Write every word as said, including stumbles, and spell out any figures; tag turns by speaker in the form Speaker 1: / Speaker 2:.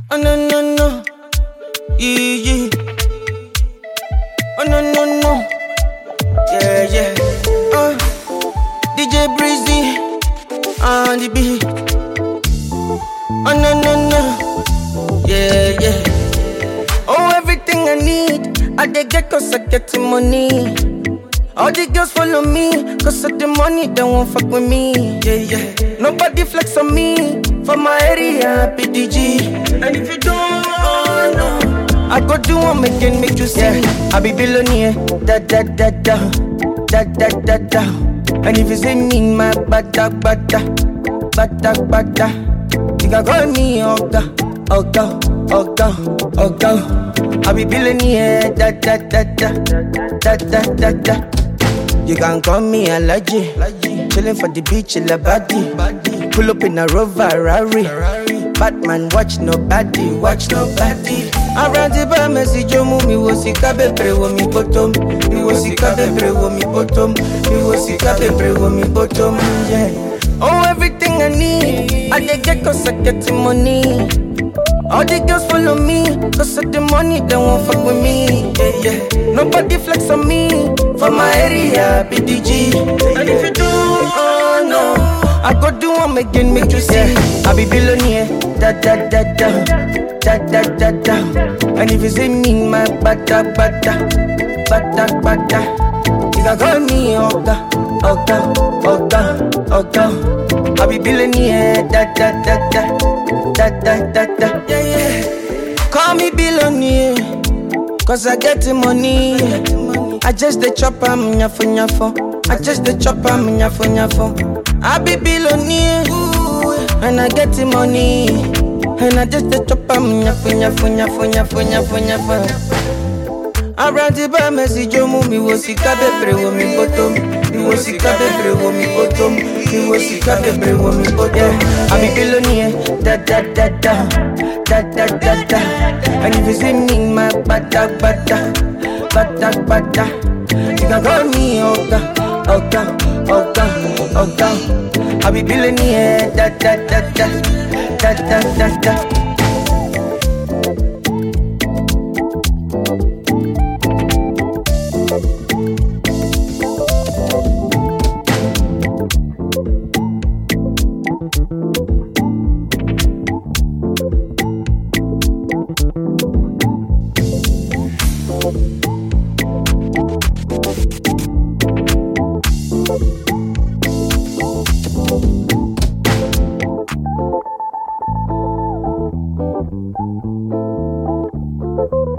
Speaker 1: Oh no no no, yeah yeah. Oh no no no, yeah yeah. Uh, D J Breezy on the beat. Oh no no no, yeah yeah. Oh everything I need, I dey get 'cause I get the money. All the girls follow me, 'cause of the money, they won't fuck with me. Yeah, yeah. Nobody flex on me, from my area, P D G. And if you don't, oh no, I go do one, make it make you see. Yeah. I be billionaire, da da da da, da da da da. And if you see me in my bada bada, bada bada, you can call me Oga, Oga, Oga, Oga. I be billionaire, da da da da, da da da da. You can call me Alaji, chillin' for the beach in the body. Pull up in a Rover Rari. Batman watch nobody, watch nobody. Around the bar, Messi Jomu, mi wo sika bebre wo mi bottom, mi wo sika bebre wo mi bottom, mi wo sika bebre wo mi bottom. Yeah. Oh everything I need, I dey get 'cause I get the money. All the girls follow me, 'cause of the money, they won't fuck with me. Yeah, yeah. Nobody flex on me, from my area, B D G. And if you do, oh no, I go do one again, make you see. Yeah. I be billionaire, da da da da, da da da da. And if you see me in my bada bada, bada bada, you can call me Oga, Oga, Oga, Oga. I be billionaire, da da da da. Da, da, da, da. Yeah, yeah. Call me billionaire, 'cause I get the money. I just the chop am nyafo nyafo. I just the chop am nyafo nyafo. I be billionaire, and I get the money. And I just the chop am nyafo nyafo nyafo nyafo nyafo nyafo. Around the bar, Messi Jomu, mi wo sika bebre wo mi bottom, mi wo sika bebre wo mi bottom, mi wo sika bebre wo mi bottom. I be billionaire, da da da da, da da da da. And if you see me in my bada bada, bada bada, you can call me Oga, Oga, Oga, Oga. I be billionaire, da da da da, da da da da. Thank you.